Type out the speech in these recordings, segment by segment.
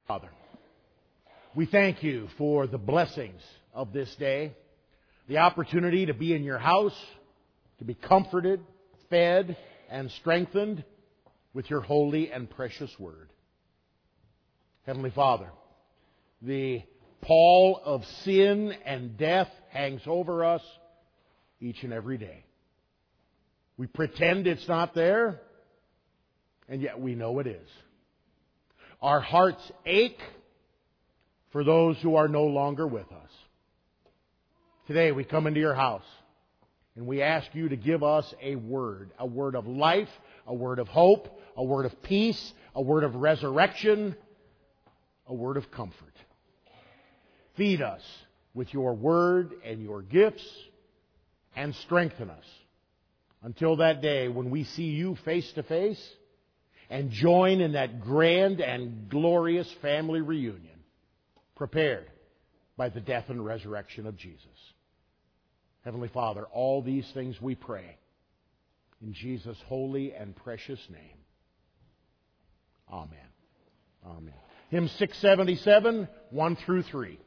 Father, we thank you for the blessings of this day, the opportunity to be in your house, to be comforted, fed, and strengthened with your holy and precious word. Heavenly Father, the pall of sin and death hangs over us each and every day. We pretend it's not there, and yet we know it is. Our hearts ache for those who are no longer with us. Today we come into your house and we ask you to give us a word of life, a word of hope, a word of peace, a word of resurrection, a word of comfort. Feed us with your word and your gifts and strengthen us until that day when we see you face to face and join in that grand and glorious family reunion prepared by the death and resurrection of Jesus. Heavenly Father, all these things we pray in Jesus' holy and precious name. Amen. Amen. Hymn 677, 1 through 3.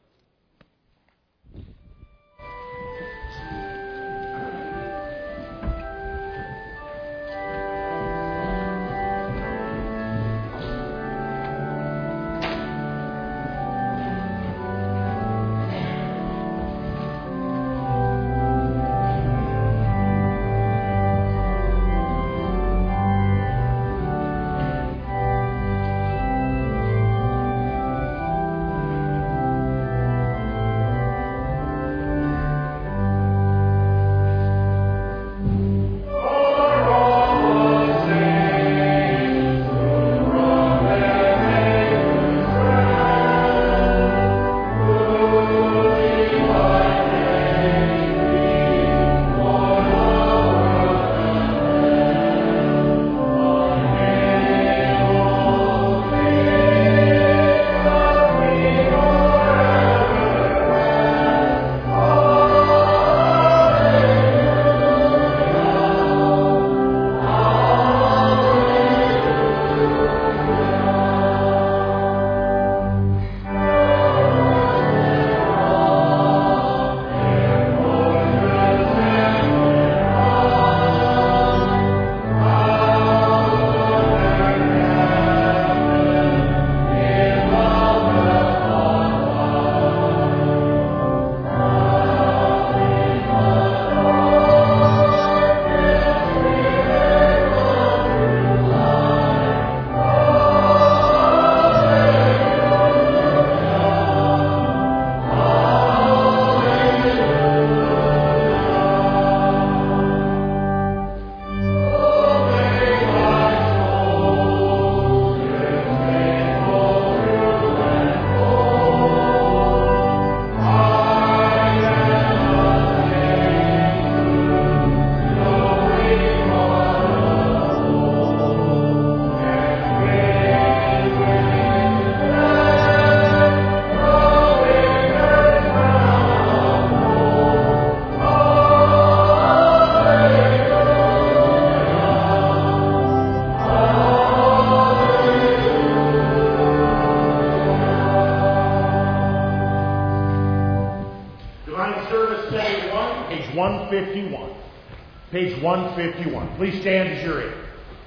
Page 151. Please stand as you're in.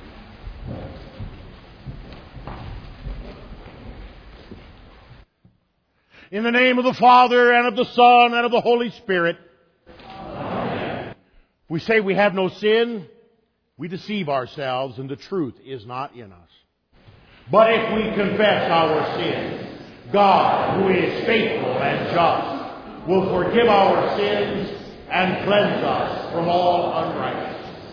In the name of the Father, and of the Son, and of the Holy Spirit. Amen. We say we have no sin, we deceive ourselves, and the truth is not in us. But if we confess our sins, God, who is faithful and just, will forgive our sins and cleanse us from all unrighteousness.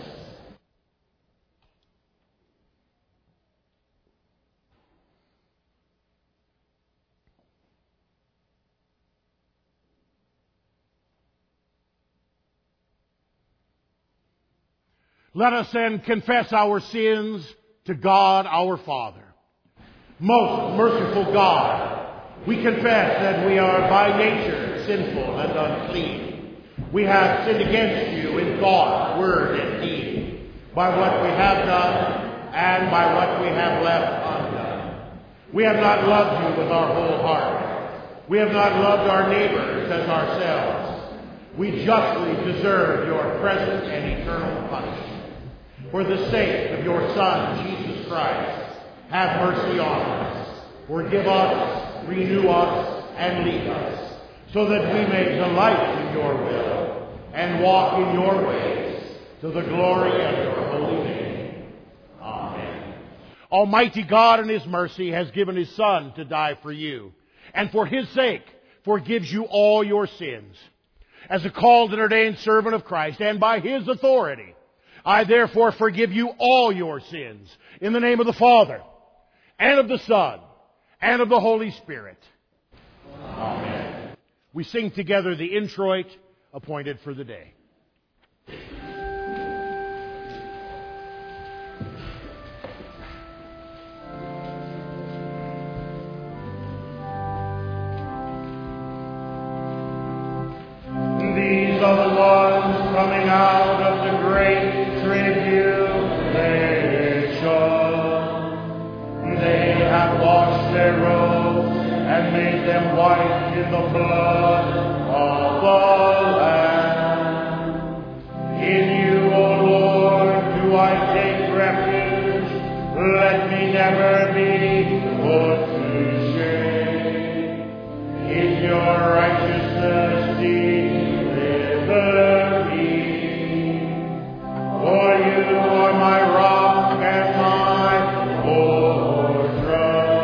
Let us then confess our sins to God our Father. Most merciful God, we confess that we are by nature sinful and unclean. We have sinned against you in thought, word, and deed, by what we have done and by what we have left undone. We have not loved you with our whole heart. We have not loved our neighbors as ourselves. We justly deserve your present and eternal punishment. For the sake of your Son, Jesus Christ, have mercy on us. Forgive us, renew us, and lead us, so that we may delight in your will and walk in your ways, to the glory of your holy name. Amen. Almighty God in his mercy has given his Son to die for you, and for his sake forgives you all your sins. As a called and ordained servant of Christ, and by his authority, I therefore forgive you all your sins, in the name of the Father, and of the Son, and of the Holy Spirit. Amen. We sing together the introit appointed for the day. These are the ones coming out of the great tribulation. They have washed their robes and made them white in the blood of the Lamb. In you, O Lord, do I take refuge. Let me never be put to shame. In your righteousness deliver me. For you are my rock and my fortress.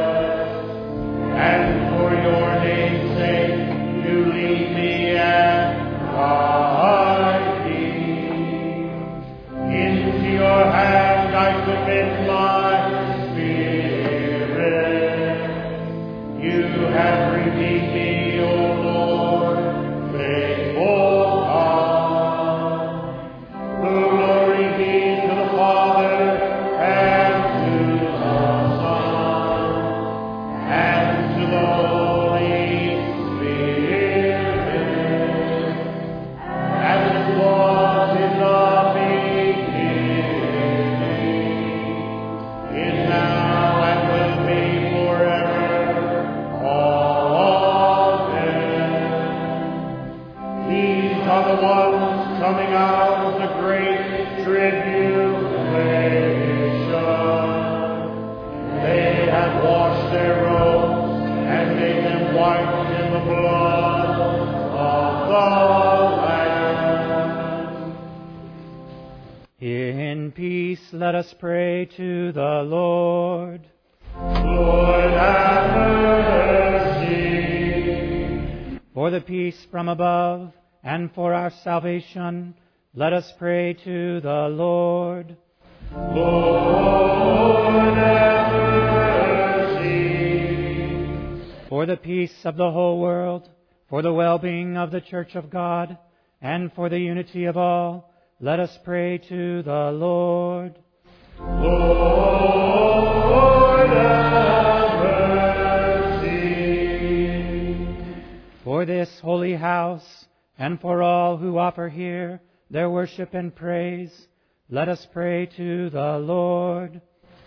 And for your name's sake, you lead me and guide me. Into your hand I commit my spirit. You have redeemed me, O Lord, faithful God. Glory be to the Father, and to the Son, and to the Holy Spirit, as it was in the beginning, is now, and will be forever. Amen. These are the ones coming out of the great tribulation. They have washed their robes and made them white in the blood of the Lamb. In peace let us pray to the Lord. Lord, have mercy. For the peace from above and for our salvation, let us pray to the Lord. Lord, have mercy. For the peace of the whole world, for the well-being of the Church of God, and for the unity of all, let us pray to the Lord. Lord, have mercy. For this holy house, and for all who offer here their worship and praise, let us pray to the Lord.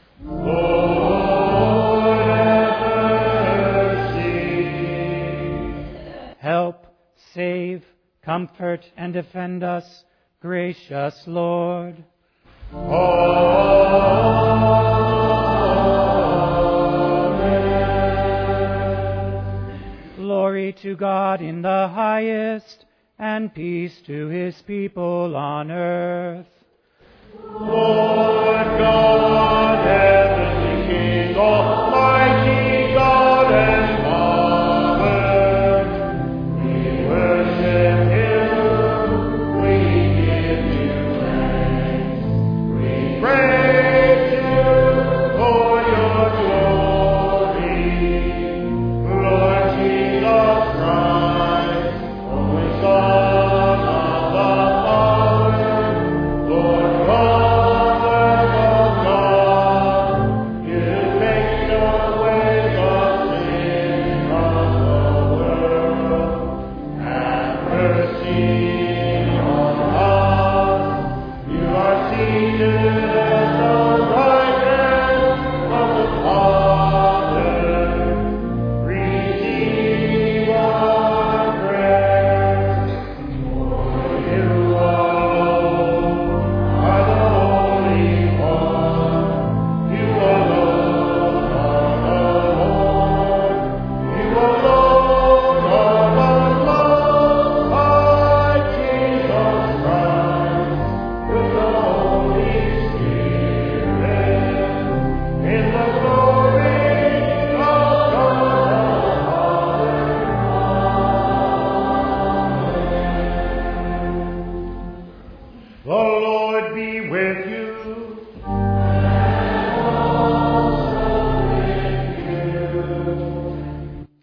Lord, have mercy. Help, save, comfort, and defend us, gracious Lord. Amen. Glory to God in the highest, and peace to his people on earth. Lord God, heavenly King, almighty God and Father, we worship you, we give you thanks, we praise you for your glory. Lord Jesus Christ, only Son of the Father, Lord God of God, you make your way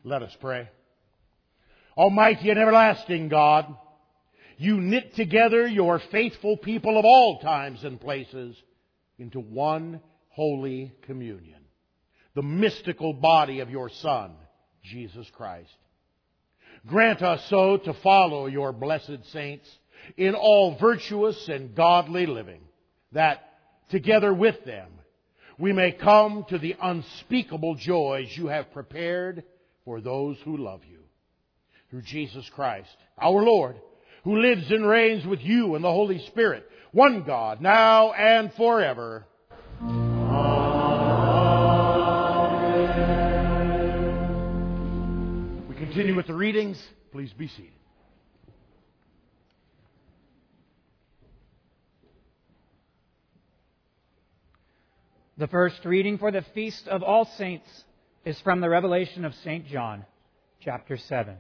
Let us pray. Almighty and everlasting God, you knit together your faithful people of all times and places into one holy communion, the mystical body of your Son, Jesus Christ. Grant us so to follow your blessed saints in all virtuous and godly living, that together with them we may come to the unspeakable joys you have prepared for those who love you. Through Jesus Christ, our Lord, who lives and reigns with you and the Holy Spirit, one God, now and forever. Amen. We continue with the readings. Please be seated. The first reading for the Feast of All Saints is from the Revelation of St. John, chapter 7.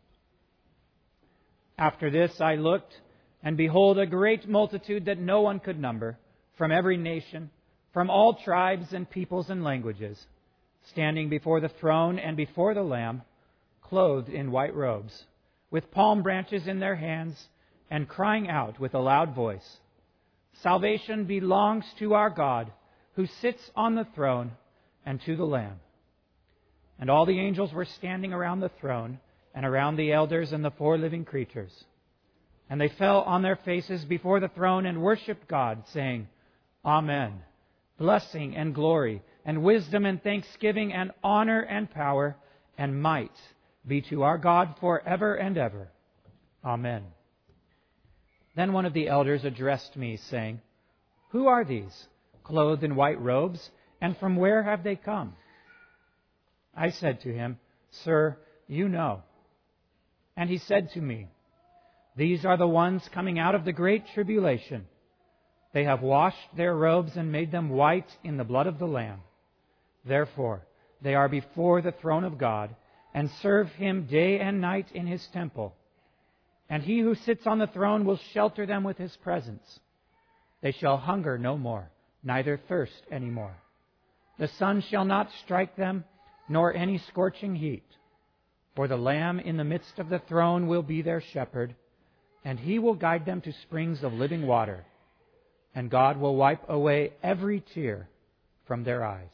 After this I looked, and behold, a great multitude that no one could number, from every nation, from all tribes and peoples and languages, standing before the throne and before the Lamb, clothed in white robes, with palm branches in their hands, and crying out with a loud voice, "Salvation belongs to our God, who sits on the throne, and to the Lamb." And all the angels were standing around the throne, and around the elders and the 4 living creatures. And they fell on their faces before the throne and worshipped God, saying, "Amen. Blessing and glory and wisdom and thanksgiving and honor and power and might be to our God forever and ever. Amen." Then one of the elders addressed me, saying, "Who are these, clothed in white robes, and from where have they come?" I said to him, "Sir, you know." And he said to me, "These are the ones coming out of the great tribulation. They have washed their robes and made them white in the blood of the Lamb. Therefore, they are before the throne of God and serve Him day and night in His temple. And He who sits on the throne will shelter them with His presence. They shall hunger no more, neither thirst any more. The sun shall not strike them, nor any scorching heat. For the Lamb in the midst of the throne will be their shepherd, and He will guide them to springs of living water. And God will wipe away every tear from their eyes."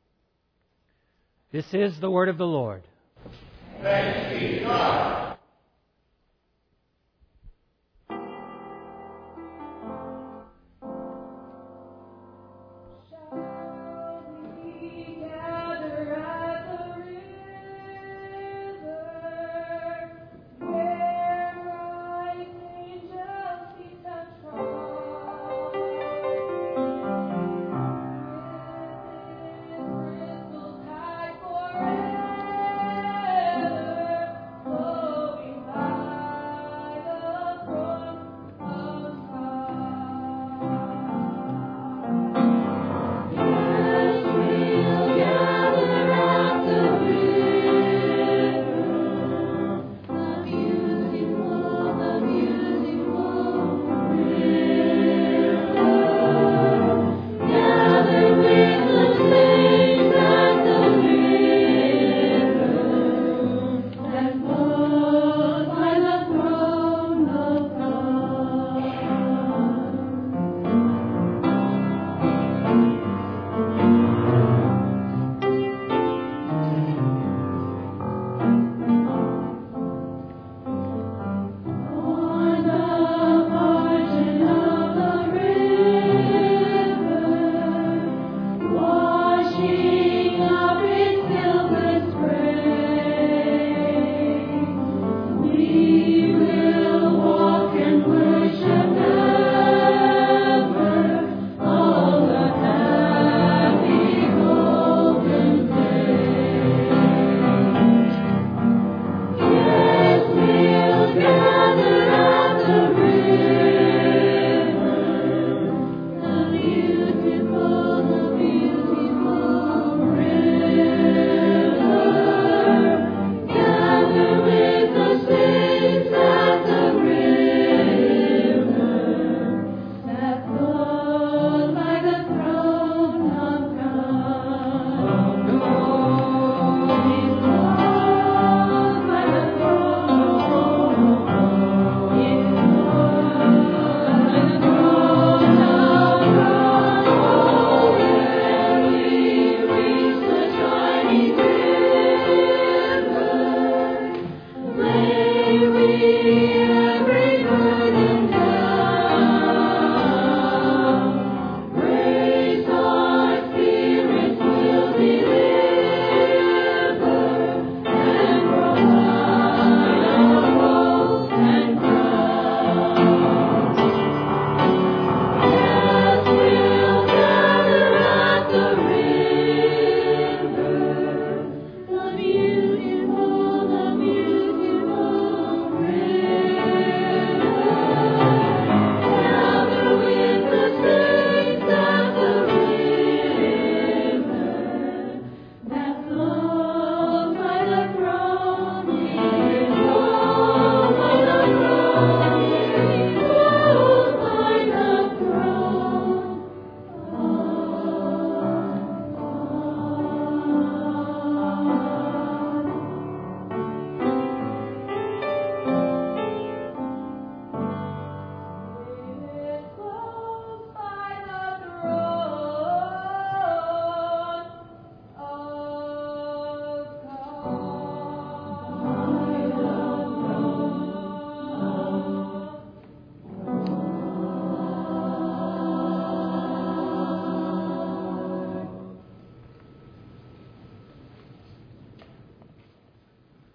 This is the word of the Lord. Thanks be to God. Oh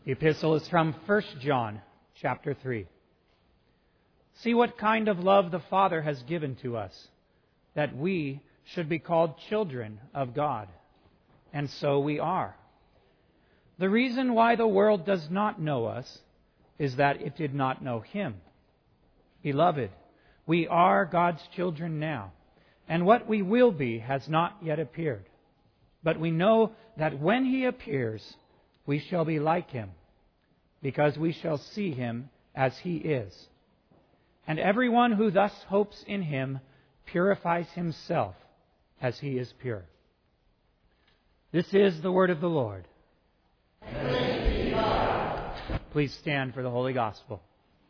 The epistle is from 1 John, chapter 3. See what kind of love the Father has given to us, that we should be called children of God. And so we are. The reason why the world does not know us is that it did not know Him. Beloved, we are God's children now, and what we will be has not yet appeared. But we know that when He appears, we shall be like Him, because we shall see Him as He is. And everyone who thus hopes in Him purifies himself as He is pure. This is the word of the Lord. Praise be to God. Please stand for the Holy Gospel.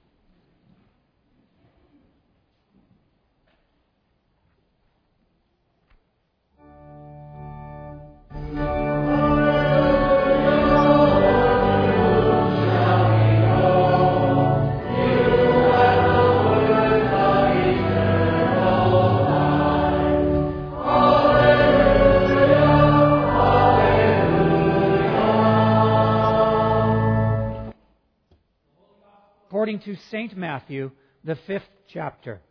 According to St. Matthew, the 5th chapter.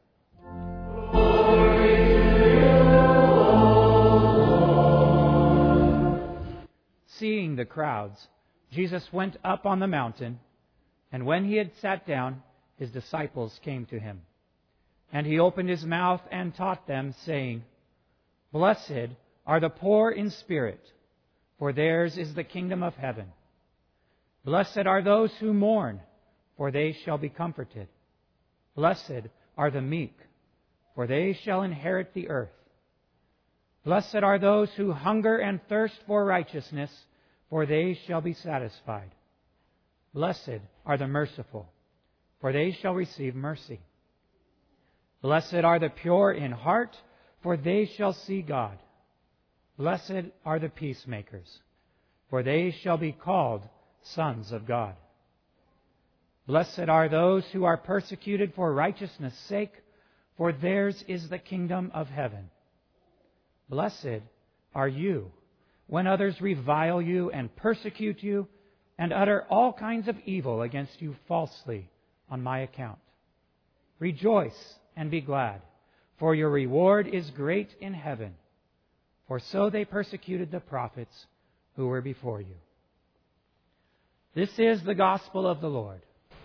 Seeing the crowds, Jesus went up on the mountain, and when He had sat down, His disciples came to Him. And He opened His mouth and taught them, saying, Blessed are the poor in spirit, for theirs is the kingdom of heaven. Blessed are those who mourn, for they shall be comforted. Blessed are the meek, for they shall inherit the earth. Blessed are those who hunger and thirst for righteousness, for they shall be satisfied. Blessed are the merciful, for they shall receive mercy. Blessed are the pure in heart, for they shall see God. Blessed are the peacemakers, for they shall be called sons of God. Blessed are those who are persecuted for righteousness' sake, for theirs is the kingdom of heaven. Blessed are you when others revile you and persecute you and utter all kinds of evil against you falsely on my account. Rejoice and be glad, for your reward is great in heaven. For so they persecuted the prophets who were before you. This is the gospel of the Lord.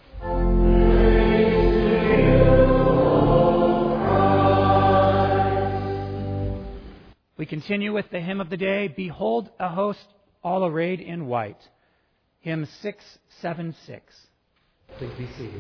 We continue with the hymn of the day, Behold a Host All Arrayed in White, hymn 676. Please be seated.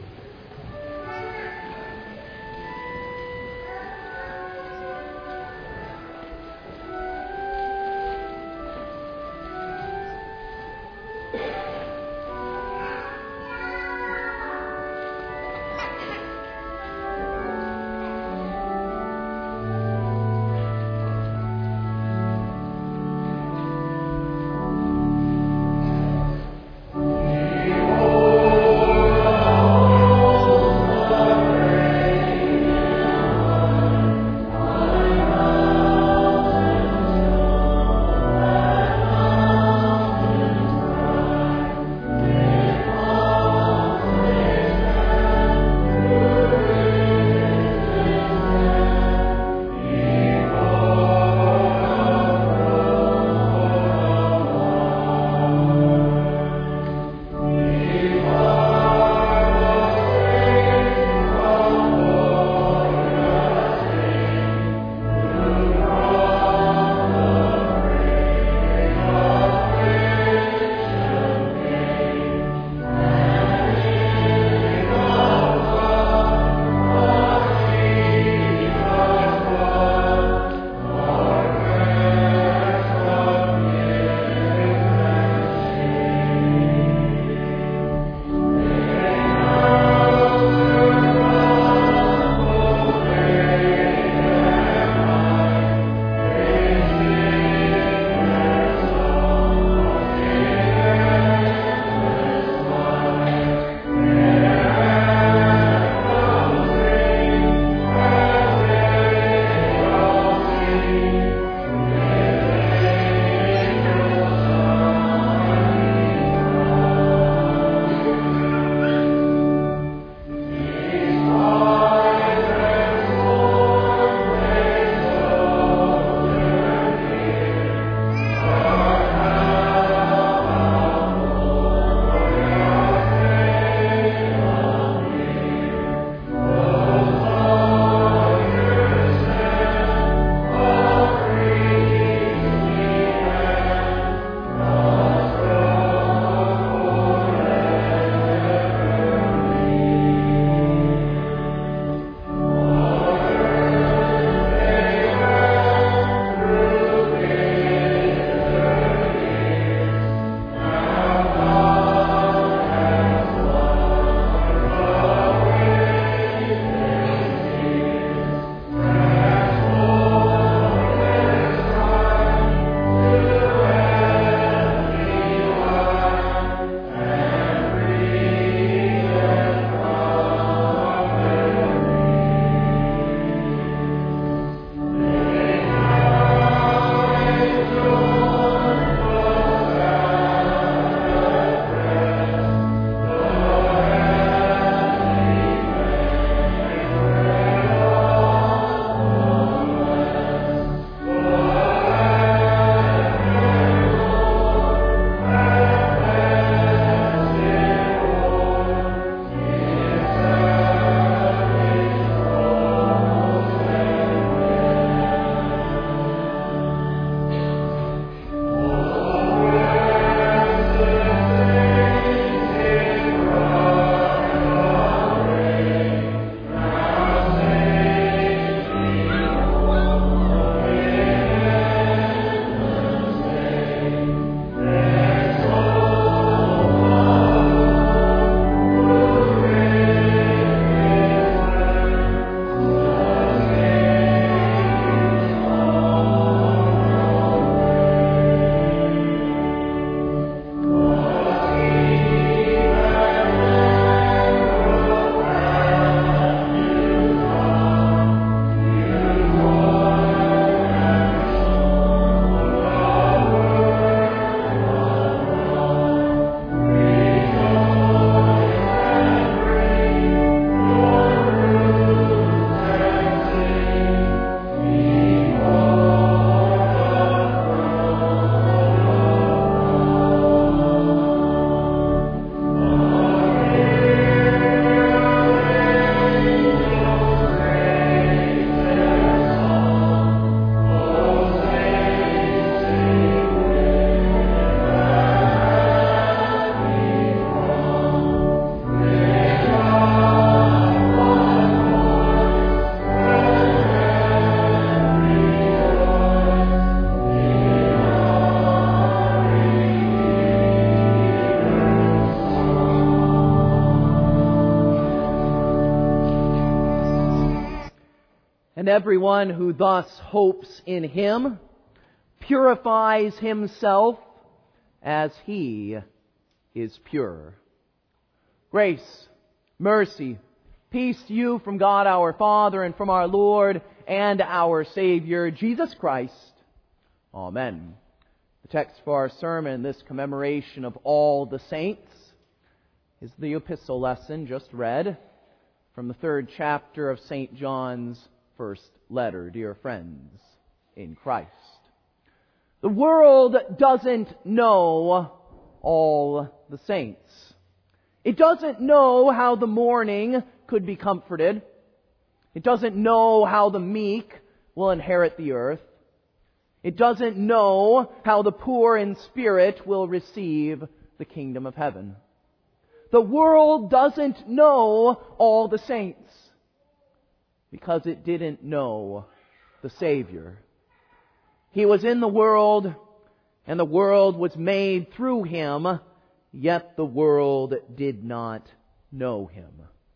And everyone who thus hopes in Him purifies himself as He is pure. Grace, mercy, peace to you from God our Father and from our Lord and our Savior, Jesus Christ. Amen. The text for our sermon, this commemoration of all the saints, is the epistle lesson just read from the 3rd chapter of St. John's first letter, dear friends in Christ. The world doesn't know all the saints. It doesn't know how the mourning could be comforted. It doesn't know how the meek will inherit the earth. It doesn't know how the poor in spirit will receive the kingdom of heaven. The world doesn't know all the saints because it didn't know the Savior. He was in the world, and the world was made through Him, yet the world did not know Him.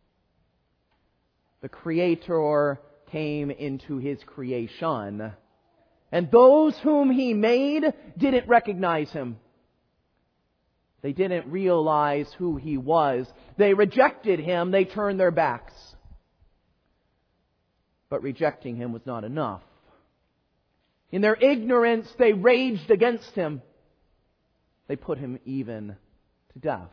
The Creator came into His creation, and those whom He made didn't recognize Him. They didn't realize who He was. They rejected Him. They turned their backs. But rejecting Him was not enough. In their ignorance, they raged against Him. They put Him even to death.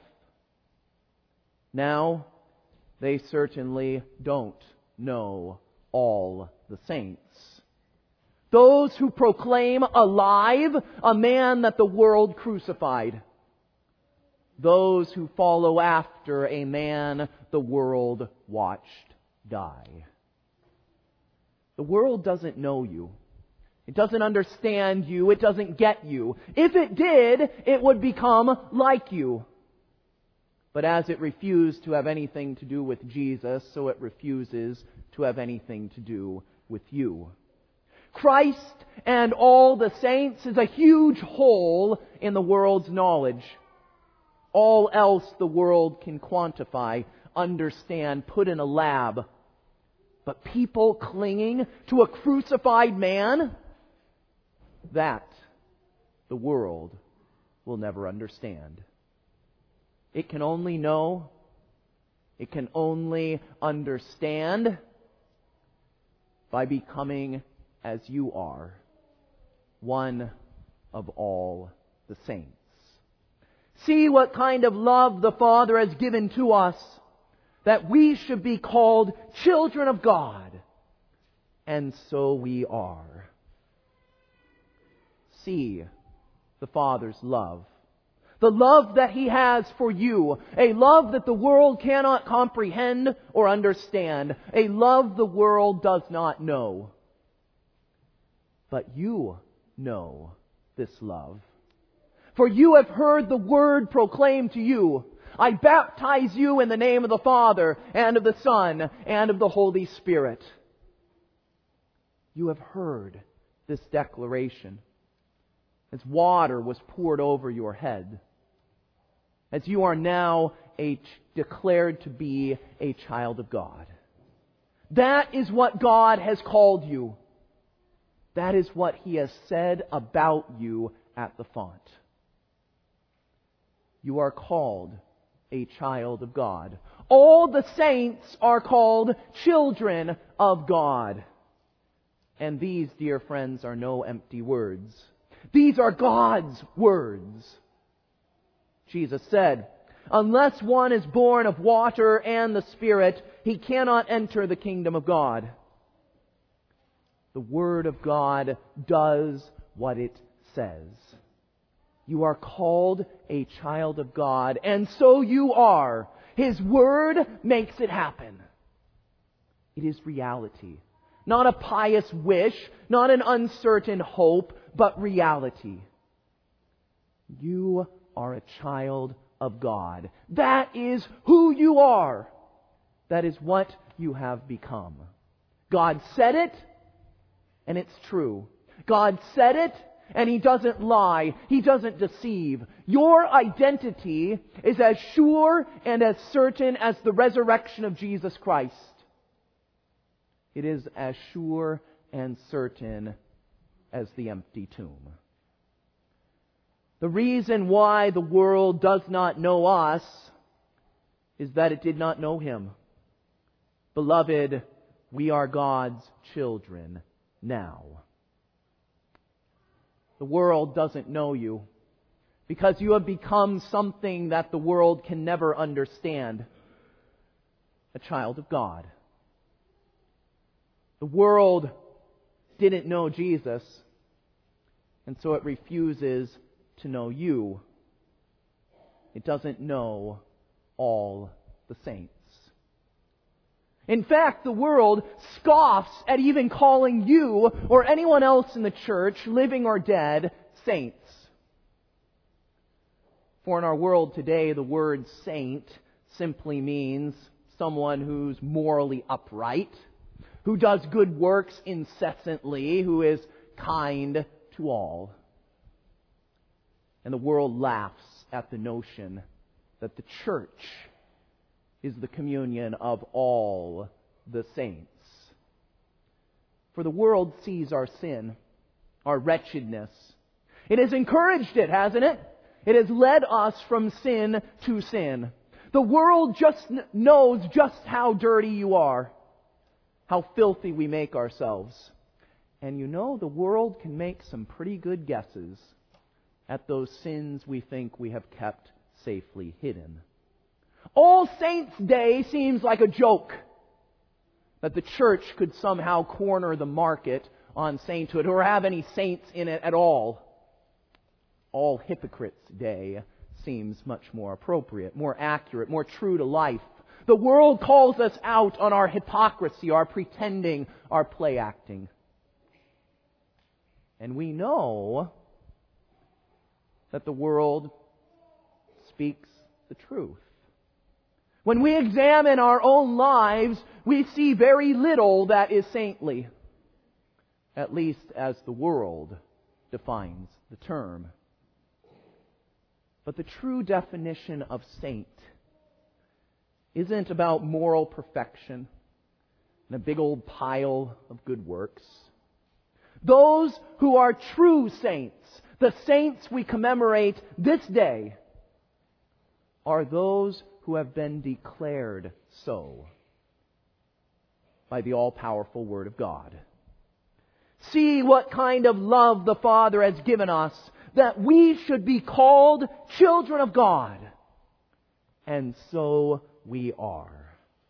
Now, they certainly don't know all the saints. Those who proclaim alive a man that the world crucified. Those who follow after a man the world watched die. The world doesn't know you. It doesn't understand you. It doesn't get you. If it did, it would become like you. But as it refused to have anything to do with Jesus, so it refuses to have anything to do with you. Christ and all the saints is a huge hole in the world's knowledge. All else the world can quantify, understand, put in a lab. But people clinging to a crucified man, that the world will never understand. It can only know, it can only understand by becoming as you are, one of all the saints. See what kind of love the Father has given to us, that we should be called children of God. And so we are. See the Father's love. The love that He has for you. A love that the world cannot comprehend or understand. A love the world does not know. But you know this love. For you have heard the word proclaimed to you. I baptize you in the name of the Father, and of the Son, and of the Holy Spirit. You have heard this declaration as water was poured over your head, as you are now declared to be a child of God. That is what God has called you. That is what He has said about you at the font. You are called a child of God. All the saints are called children of God. And these, dear friends, are no empty words. These are God's words. Jesus said, unless one is born of water and the Spirit, he cannot enter the kingdom of God. The Word of God does what it says. You are called a child of God, and so you are. His Word makes it happen. It is reality. Not a pious wish, not an uncertain hope, but reality. You are a child of God. That is who you are. That is what you have become. God said it, and it's true. God said it, and He doesn't lie. He doesn't deceive. Your identity is as sure and as certain as the resurrection of Jesus Christ. It is as sure and certain as the empty tomb. The reason why the world does not know us is that it did not know Him. Beloved, we are God's children now. The world doesn't know you because you have become something that the world can never understand. A child of God. The world didn't know Jesus, and so it refuses to know you. It doesn't know all the saints. In fact, the world scoffs at even calling you or anyone else in the church, living or dead, saints. For in our world today, the word saint simply means someone who's morally upright, who does good works incessantly, who is kind to all. And the world laughs at the notion that the church is the communion of all the saints. For the world sees our sin, our wretchedness. It has encouraged it, hasn't it? It has led us from sin to sin. The world just knows just how dirty you are, how filthy we make ourselves. And you know, the world can make some pretty good guesses at those sins we think we have kept safely hidden. All Saints' Day seems like a joke, that the church could somehow corner the market on sainthood or have any saints in it at all. All Hypocrites' Day seems much more appropriate, more accurate, more true to life. The world calls us out on our hypocrisy, our pretending, our play acting. And we know that the world speaks the truth. When we examine our own lives, we see very little that is saintly, at least as the world defines the term. But the true definition of saint isn't about moral perfection and a big old pile of good works. Those who are true saints, the saints we commemorate this day, are those who have been declared so by the all-powerful Word of God. See what kind of love the Father has given us, that we should be called children of God. And so we are.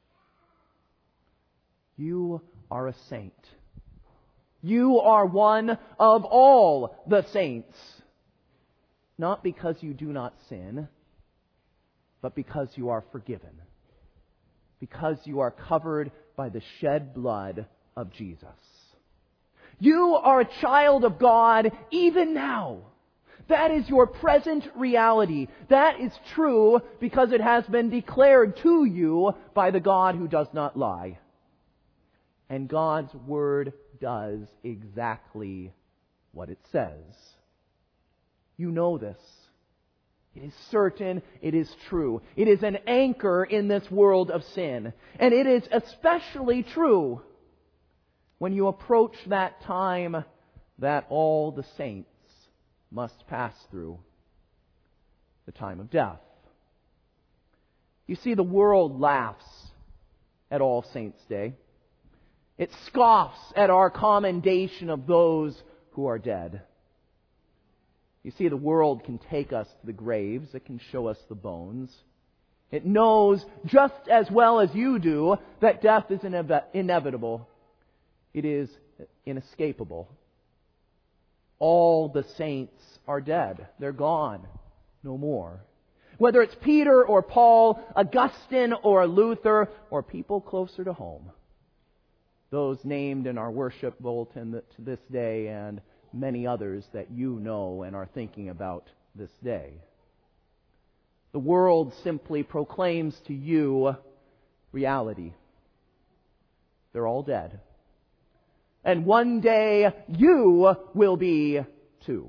You are a saint. You are one of all the saints. Not because you do not sin, but because you are forgiven. Because you are covered by the shed blood of Jesus. You are a child of God even now. That is your present reality. That is true because it has been declared to you by the God who does not lie. And God's Word does exactly what it says. You know this. It is certain, it is true. It is an anchor in this world of sin. And it is especially true when you approach that time that all the saints must pass through, the time of death. You see, the world laughs at All Saints' Day. It scoffs at our commendation of those who are dead. You see, the world can take us to the graves. It can show us the bones. It knows just as well as you do that death is inevitable. It is inescapable. All the saints are dead. They're gone. No more. Whether it's Peter or Paul, Augustine or Luther, or people closer to home. Those named in our worship bulletin to this day, and many others that you know and are thinking about this day. The world simply proclaims to you reality. They're all dead. And one day you will be too.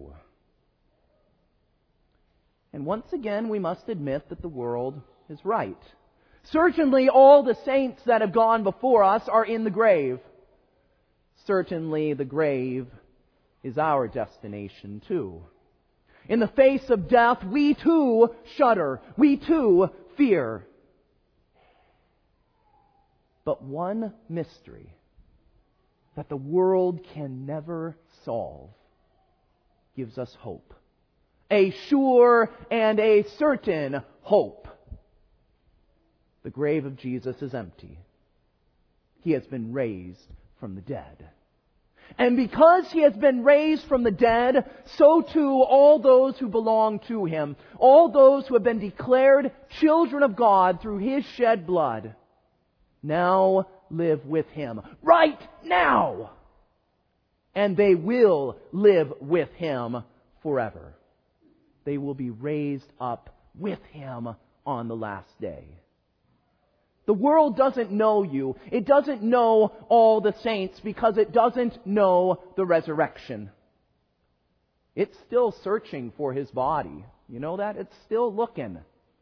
And once again, we must admit that the world is right. Certainly all the saints that have gone before us are in the grave. Certainly the grave is our destination too. In the face of death, we too shudder. We too fear. But one mystery that the world can never solve gives us hope. A sure and a certain hope. The grave of Jesus is empty. He has been raised from the dead. And because He has been raised from the dead, so too all those who belong to Him, all those who have been declared children of God through His shed blood, now live with Him. Right now! And they will live with Him forever. They will be raised up with Him on the last day. The world doesn't know you. It doesn't know all the saints because it doesn't know the resurrection. It's still searching for His body. You know that? It's still looking.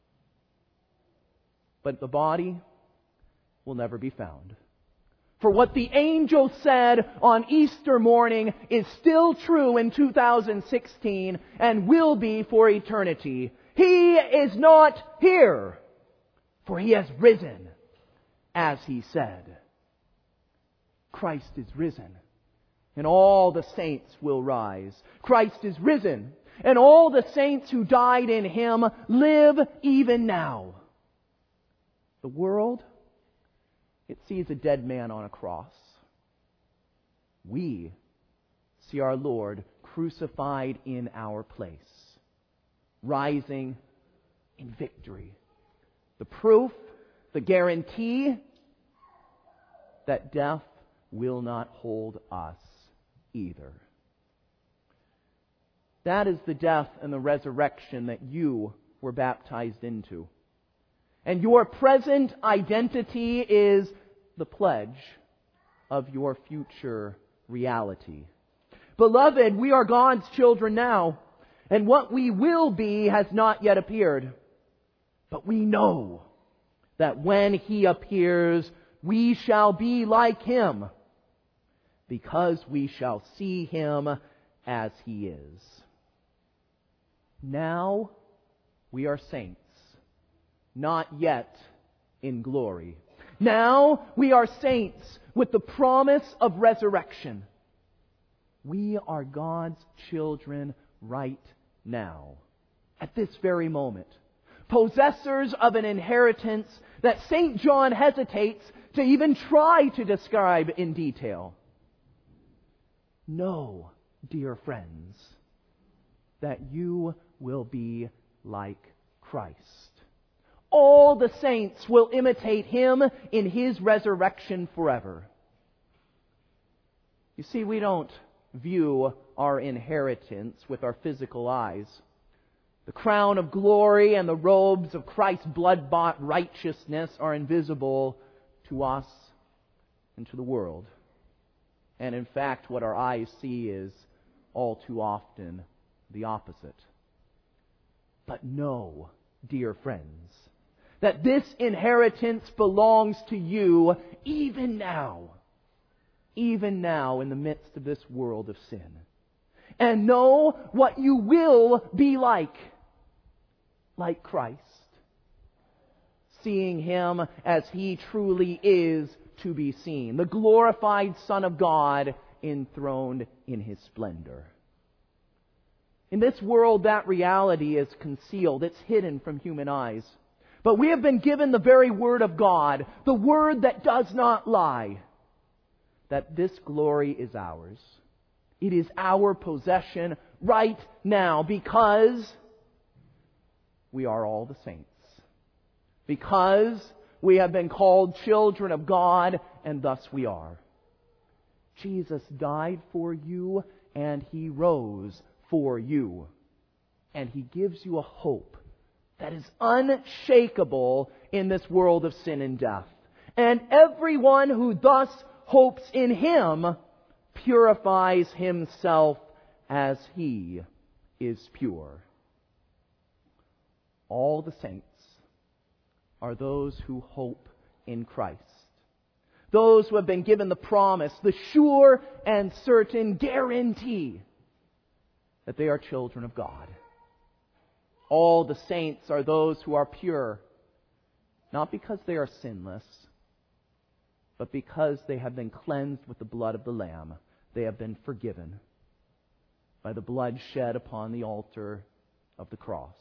But the body will never be found. For what the angel said on Easter morning is still true in 2016 and will be for eternity. He is not here, for He has risen, as He said. Christ is risen, and all the saints will rise. Christ is risen, and all the saints who died in Him live even now. The world, it sees a dead man on a cross. We see our Lord crucified in our place, rising in victory. The proof, the guarantee that death will not hold us either. That is the death and the resurrection that you were baptized into. And your present identity is the pledge of your future reality. Beloved, we are God's children now, and what we will be has not yet appeared. But we know that when He appears, we shall be like Him, because we shall see Him as He is. Now we are saints, not yet in glory. Now we are saints with the promise of resurrection. We are God's children right now, at this very moment. Possessors of an inheritance that St. John hesitates to even try to describe in detail. Know, dear friends, that you will be like Christ. All the saints will imitate Him in His resurrection forever. You see, we don't view our inheritance with our physical eyes. The crown of glory and the robes of Christ's blood-bought righteousness are invisible to us and to the world. And in fact, what our eyes see is all too often the opposite. But know, dear friends, that this inheritance belongs to you even now in the midst of this world of sin. And know what you will be like Christ, seeing Him as He truly is to be seen, the glorified Son of God enthroned in His splendor. In this world, that reality is concealed. It's hidden from human eyes. But we have been given the very Word of God, the Word that does not lie, that this glory is ours. It is our possession right now because we are all the saints. Because we have been called children of God, and thus we are. Jesus died for you, and He rose for you. And He gives you a hope that is unshakable in this world of sin and death. And everyone who thus hopes in Him purifies himself as He is pure. All the saints are those who hope in Christ. Those who have been given the promise, the sure and certain guarantee that they are children of God. All the saints are those who are pure, not because they are sinless, but because they have been cleansed with the blood of the Lamb. They have been forgiven by the blood shed upon the altar of the cross.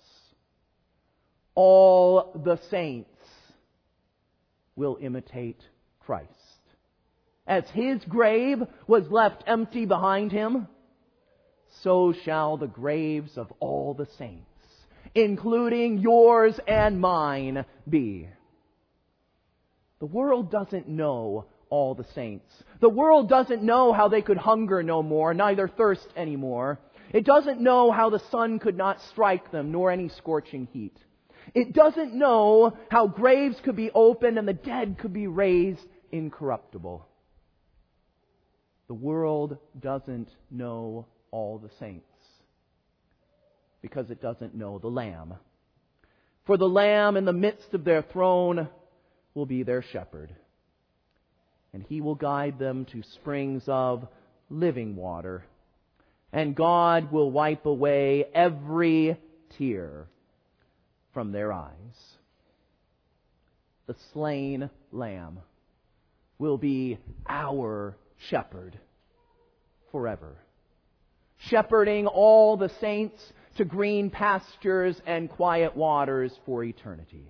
All the saints will imitate Christ. As His grave was left empty behind Him, so shall the graves of all the saints, including yours and mine, be. The world doesn't know all the saints. The world doesn't know how they could hunger no more, neither thirst anymore. It doesn't know how the sun could not strike them, nor any scorching heat. It doesn't know how graves could be opened and the dead could be raised incorruptible. The world doesn't know all the saints because it doesn't know the Lamb. For the Lamb in the midst of their throne will be their shepherd, and He will guide them to springs of living water, and God will wipe away every tear from their eyes. The slain Lamb will be our shepherd forever, shepherding all the saints to green pastures and quiet waters for eternity.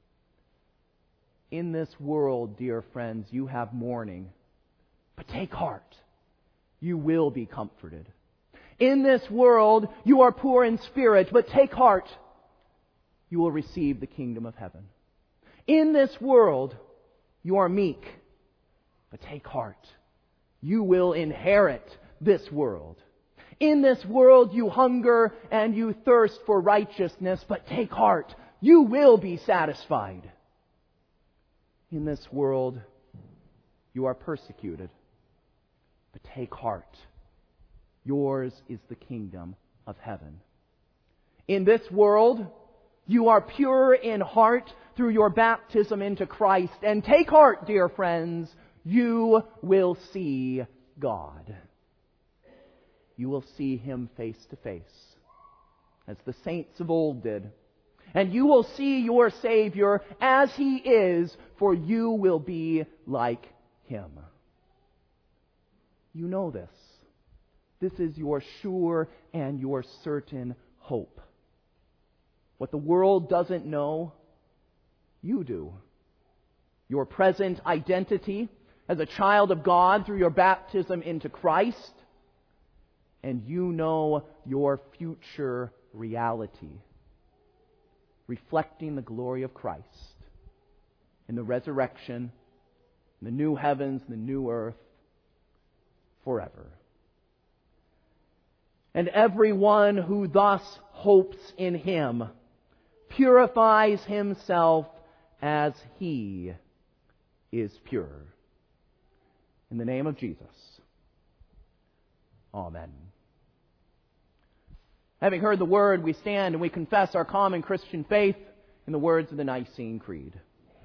In this world, dear friends, you have mourning, but take heart. You will be comforted. In this world, you are poor in spirit, but take heart. You will receive the kingdom of heaven. In this world, you are meek, but take heart. You will inherit this world. In this world, you hunger and you thirst for righteousness, but take heart. You will be satisfied. In this world, you are persecuted, but take heart. Yours is the kingdom of heaven. In this world, you are pure in heart through your baptism into Christ. And take heart, dear friends, you will see God. You will see Him face to face, as the saints of old did. And you will see your Savior as He is, for you will be like Him. You know this. This is your sure and your certain hope. What the world doesn't know, you do. Your present identity as a child of God through your baptism into Christ, and you know your future reality, reflecting the glory of Christ in the resurrection, in the new heavens, the new earth, forever. And everyone who thus hopes in Him purifies himself as He is pure. In the name of Jesus. Amen. Having heard the word, we stand and we confess our common Christian faith in the words of the Nicene Creed.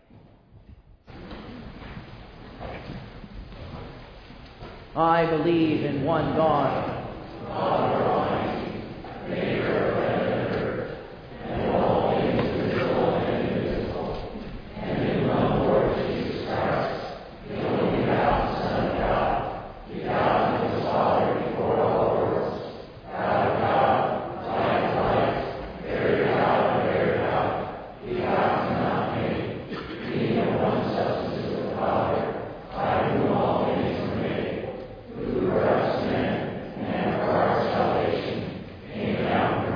I believe in one God, Father Almighty, maker of heaven and earth, and all things visible and invisible, and in one Lord Jesus Christ, the only begotten Son of God, begotten of His Father before all worlds, out of God, light of light, very God of very God, begotten not made, being of one substance with the Father, by whom all things were made, who for us men and for our salvation came down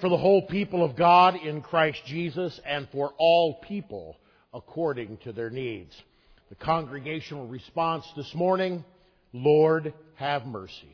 for the whole people of God in Christ Jesus, and for all people according to their needs. The congregational response this morning, Lord, have mercy.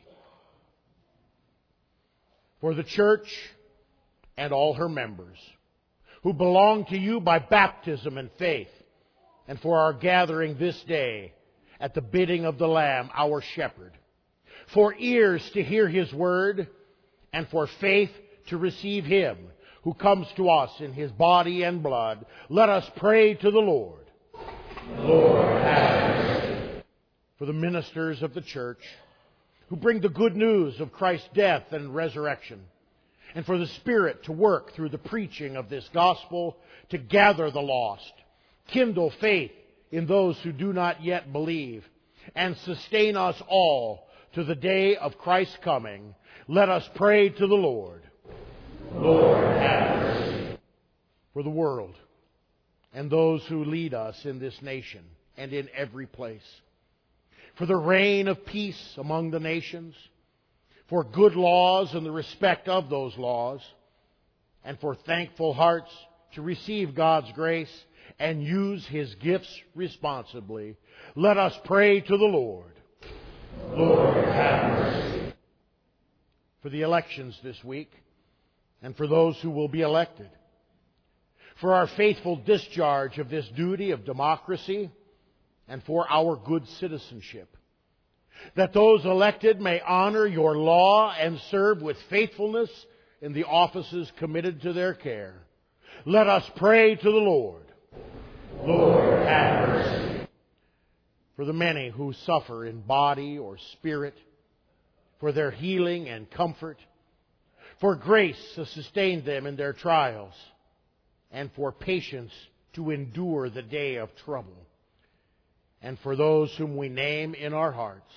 For the church and all her members who belong to you by baptism and faith, and for our gathering this day at the bidding of the Lamb, our shepherd, for ears to hear His word, and for faith to receive Him who comes to us in His body and blood, let us pray to the Lord. Lord, have mercy. For the ministers of the church who bring the good news of Christ's death and resurrection, and for the Spirit to work through the preaching of this gospel to gather the lost, kindle faith in those who do not yet believe, and sustain us all to the day of Christ's coming, let us pray to the Lord. Lord, have mercy. For the world and those who lead us in this nation and in every place, for the reign of peace among the nations, for good laws and the respect of those laws, and for thankful hearts to receive God's grace and use His gifts responsibly, let us pray to the Lord. Lord, have mercy. For the elections this week, and for those who will be elected, for our faithful discharge of this duty of democracy, and for our good citizenship, that those elected may honor your law and serve with faithfulness in the offices committed to their care. Let us pray to the Lord. Lord, have mercy. For the many who suffer in body or spirit, for their healing and comfort, for grace to sustain them in their trials, and for patience to endure the day of trouble, and for those whom we name in our hearts.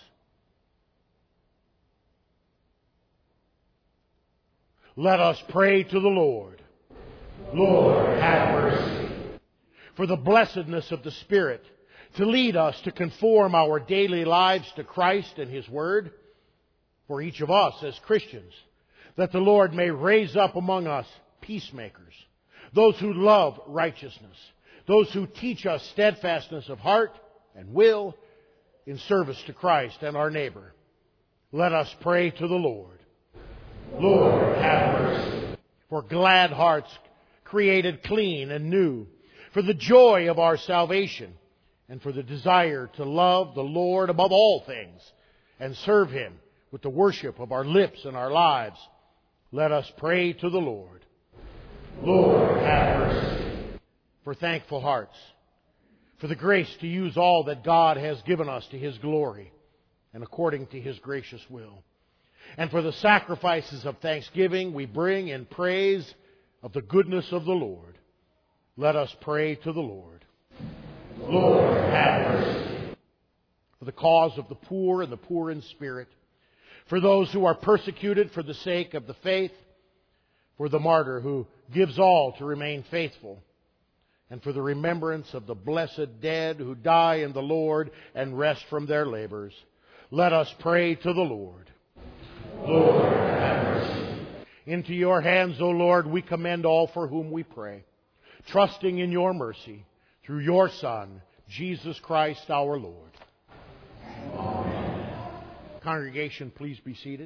Let us pray to the Lord. Lord, have mercy. For the blessedness of the Spirit to lead us to conform our daily lives to Christ and His Word, for each of us as Christians, that the Lord may raise up among us peacemakers, those who love righteousness, those who teach us steadfastness of heart and will in service to Christ and our neighbor. Let us pray to the Lord. Lord, have mercy. For glad hearts created clean and new, for the joy of our salvation, and for the desire to love the Lord above all things and serve Him with the worship of our lips and our lives, let us pray to the Lord. Lord, have mercy. For thankful hearts, for the grace to use all that God has given us to His glory and according to His gracious will, and for the sacrifices of thanksgiving we bring in praise of the goodness of the Lord, let us pray to the Lord. Lord, have mercy. For the cause of the poor and the poor in spirit, for those who are persecuted for the sake of the faith, for the martyr who gives all to remain faithful, and for the remembrance of the blessed dead who die in the Lord and rest from their labors, let us pray to the Lord. Lord, have mercy. Into your hands, O Lord, we commend all for whom we pray, trusting in your mercy, through your Son, Jesus Christ our Lord. Amen. Congregation, please be seated.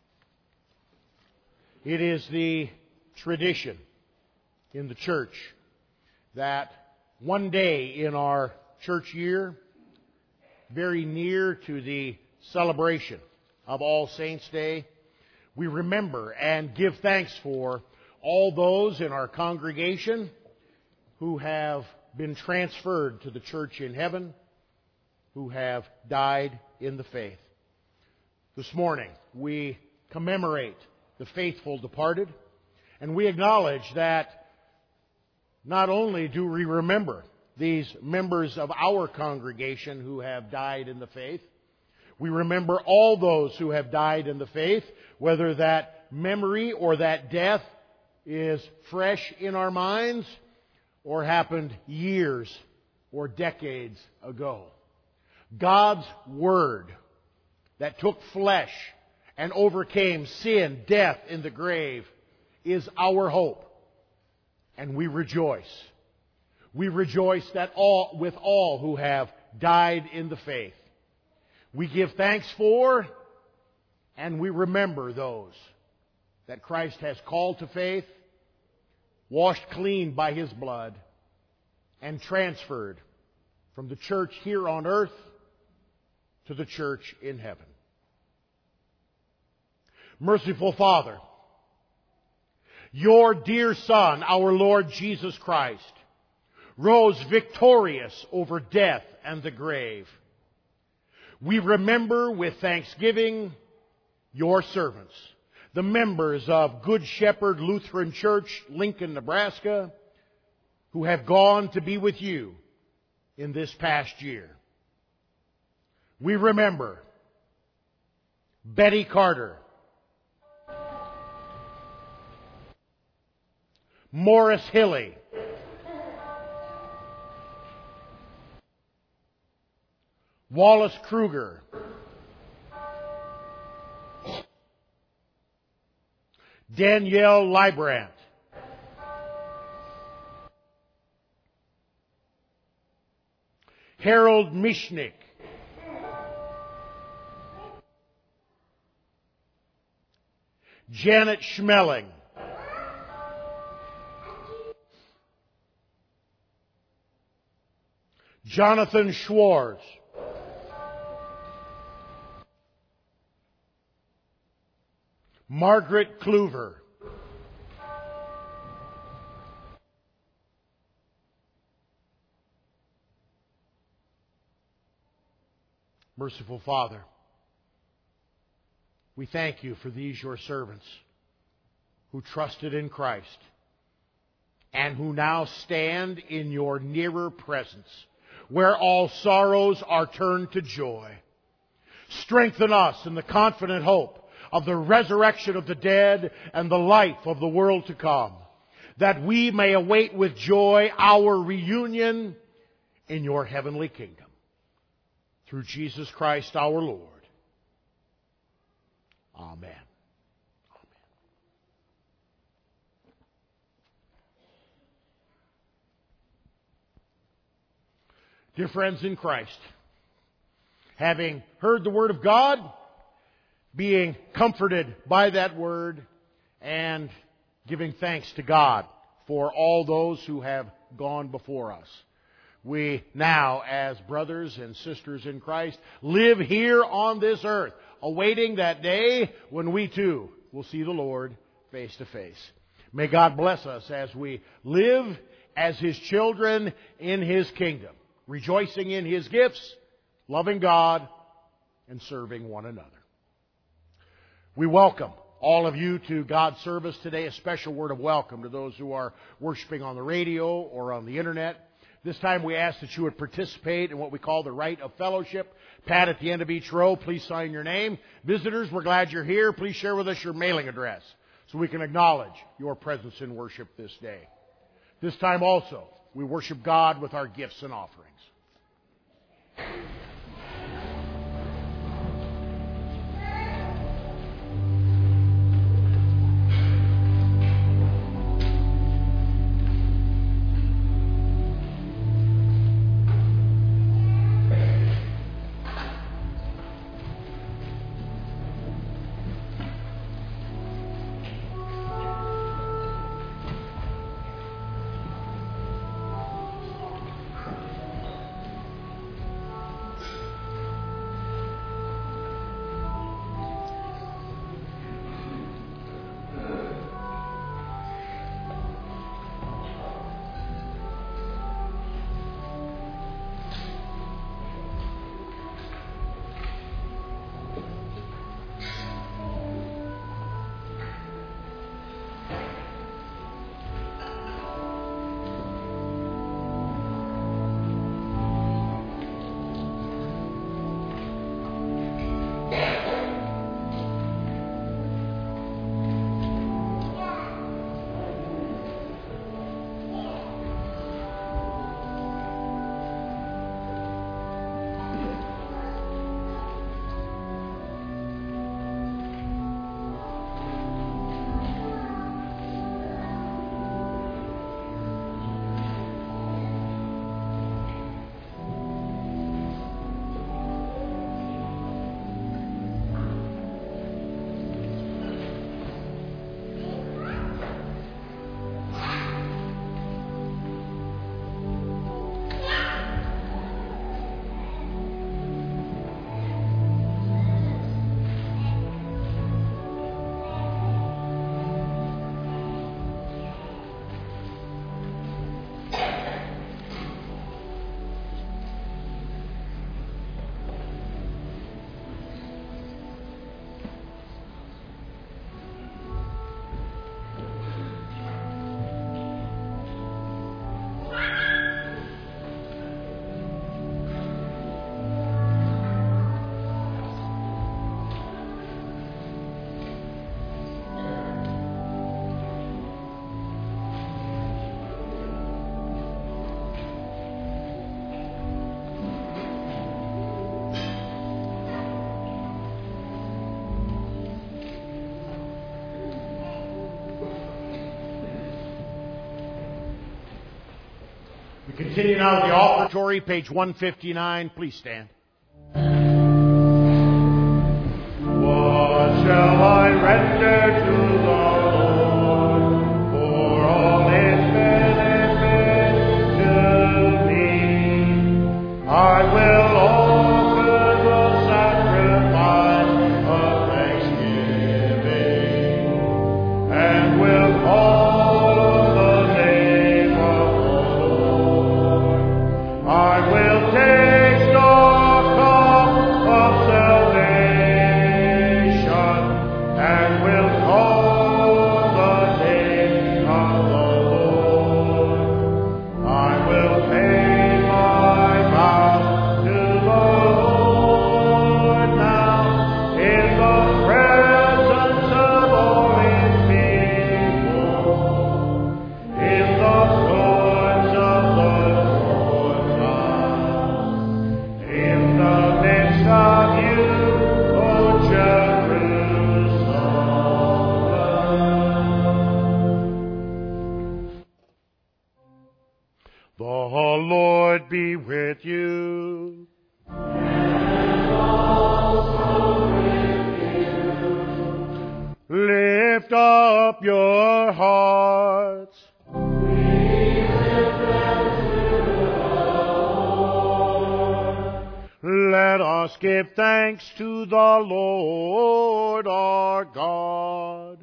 It is the tradition in the church that one day in our church year, very near to the celebration of All Saints' Day, we remember and give thanks for all those in our congregation who have been transferred to the church in heaven, who have died in the faith. This morning, we commemorate the faithful departed, and we acknowledge that not only do we remember these members of our congregation who have died in the faith, we remember all those who have died in the faith, whether that memory or that death is fresh in our minds or happened years or decades ago. God's Word that took flesh and overcame sin, death, and the grave is our hope. And we rejoice. We rejoice with all who have died in the faith. We give thanks for and we remember those that Christ has called to faith, washed clean by His blood, and transferred from the church here on earth to the church in heaven. Merciful Father, Your dear Son, our Lord Jesus Christ, rose victorious over death and the grave. We remember with thanksgiving Your servants, the members of Good Shepherd Lutheran Church, Lincoln, Nebraska, who have gone to be with You in this past year. We remember Betty Carter, Morris Hilly, Wallace Kruger, Danielle Librant, Harold Mishnick, Janet Schmeling, Jonathan Schwartz, Margaret Kluver, Merciful Father, we thank You for these Your servants who trusted in Christ and who now stand in Your nearer presence, where all sorrows are turned to joy. Strengthen us in the confident hope of the resurrection of the dead and the life of the world to come, that we may await with joy our reunion in Your heavenly kingdom. Through Jesus Christ our Lord. Amen. Dear friends in Christ, having heard the Word of God, being comforted by that Word, and giving thanks to God for all those who have gone before us, we now, as brothers and sisters in Christ, live here on this earth, awaiting that day when we too will see the Lord face to face. May God bless us as we live as His children in His kingdom, rejoicing in His gifts, loving God, and serving one another. We welcome all of you to God's service today. A special word of welcome to those who are worshiping on the radio or on the internet. This time we ask that you would participate in what we call the rite of fellowship. Pad at the end of each row, please sign your name. Visitors, we're glad you're here. Please share with us your mailing address so we can acknowledge your presence in worship this day. This time also, we worship God with our gifts and offerings. We continue now with the offertory, page 159. Please stand. What shall I render to the Lord for all His benefits to me? I will offer the sacrifice of thanksgiving and will call on the name of the Lord. I will take stock of salvation and will call on the name of the Lord. I will pay my vow to the Lord now in the presence of all His people, in the courts of the Lord's house, in the midst of you, O Jerusalem. The Lord be with you. Lift up your hearts. Let us give thanks to the Lord our God.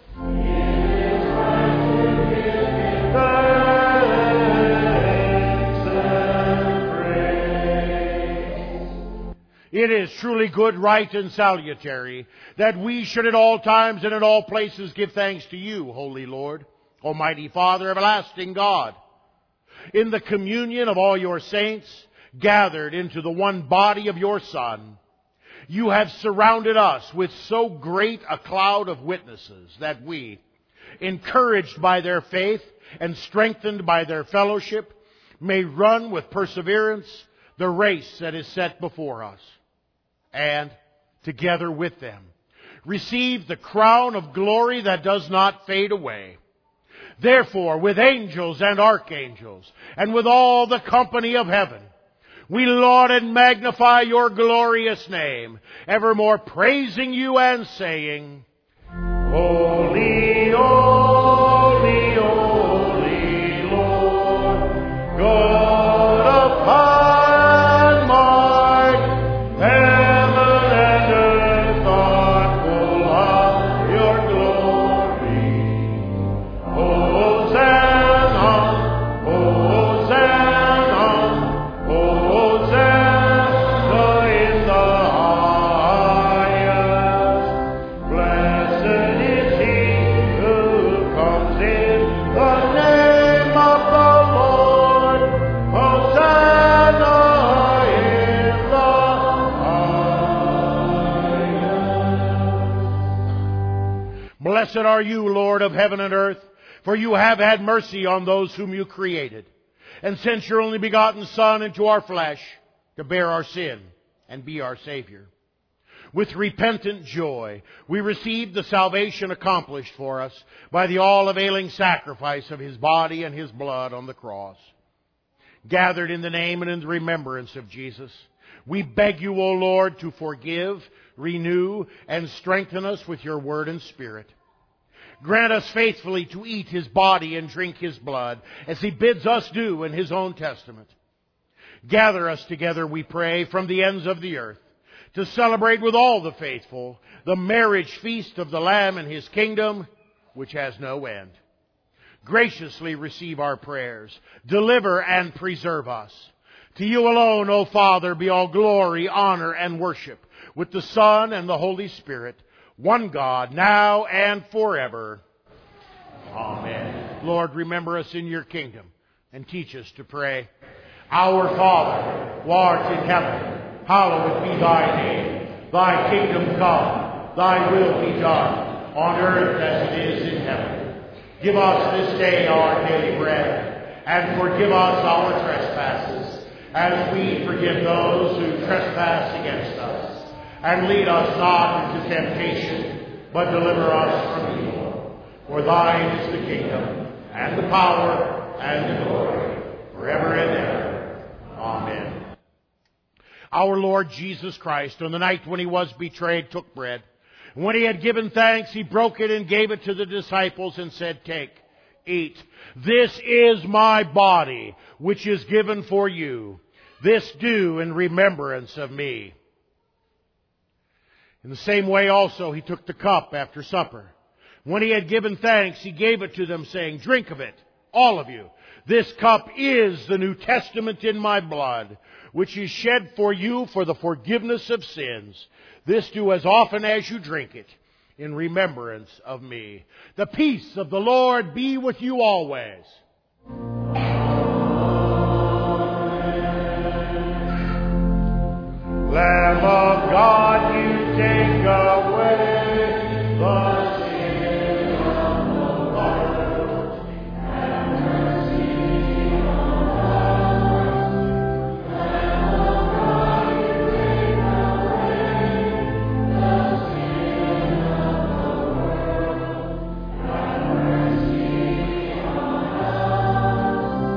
It is truly good, right, and salutary that we should at all times and in all places give thanks to you, Holy Lord, Almighty Father, everlasting God, in the communion of all your saints, gathered into the one body of your Son. You have surrounded us with so great a cloud of witnesses that we, encouraged by their faith and strengthened by their fellowship, may run with perseverance the race that is set before us, and, together with them, receive the crown of glory that does not fade away. Therefore, with angels and archangels, and with all the company of heaven, we laud and magnify your glorious name, evermore praising you and saying, Holy, holy, holy Lord, God of power and might, heaven and earth are full of your glory. Hosanna, Hosanna, Hosanna in the highest. Blessed is he who comes in the name of the Lord. Hosanna in the highest. Blessed are you, Lord of heaven and earth, for you have had mercy on those whom you created, and sent your only begotten Son into our flesh to bear our sin and be our Savior. With repentant joy, we receive the salvation accomplished for us by the all-availing sacrifice of His body and His blood on the cross. Gathered in the name and in the remembrance of Jesus, we beg you, O Lord, to forgive, renew, and strengthen us with your word and spirit. Grant us faithfully to eat His body and drink His blood, as He bids us do in His own testament. Gather us together, we pray, from the ends of the earth, to celebrate with all the faithful the marriage feast of the Lamb and His kingdom, which has no end. Graciously receive our prayers. Deliver and preserve us. To you alone, O Father, be all glory, honor, and worship, with the Son and the Holy Spirit, one God, now and forever. Amen. Lord, remember us in your kingdom and teach us to pray. Our Father, who art in heaven, hallowed be thy name. Thy kingdom come, thy will be done, on earth as it is in heaven. Give us this day our daily bread, and forgive us our trespasses, as we forgive those who trespass against us. And lead us not into temptation, but deliver us from evil. For thine is the kingdom, and the power, and the glory, forever our Lord Jesus Christ, on the night when He was betrayed, took bread. And when He had given thanks, He broke it and gave it to the disciples and said, "Take, eat. This is my body, which is given for you. This do in remembrance of me." In the same way also He took the cup after supper. When He had given thanks, He gave it to them, saying, "Drink of it, all of you. This cup is the New Testament in my blood, which is shed for you for the forgiveness of sins. This do as often as you drink it in remembrance of me." The peace of the Lord be with you always. Lamb of God, you take away the sin of the world. Have mercy on us. Lamb of God, you take away the sin of the world. Have mercy on us.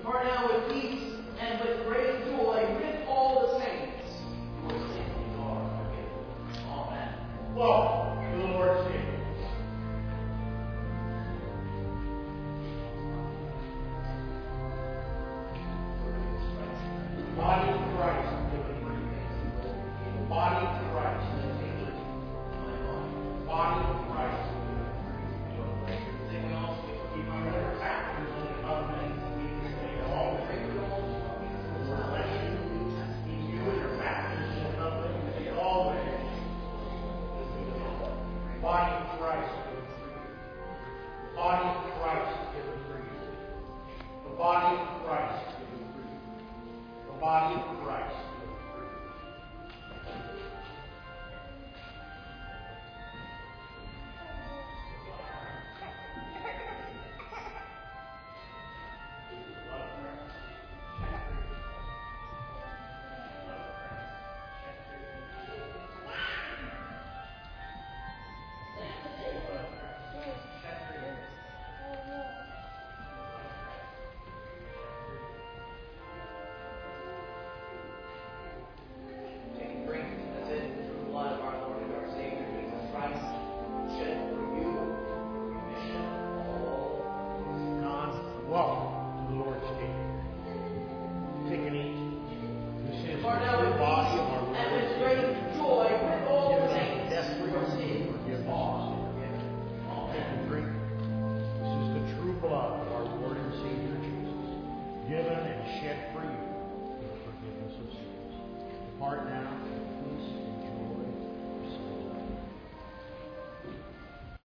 Depart now with peace.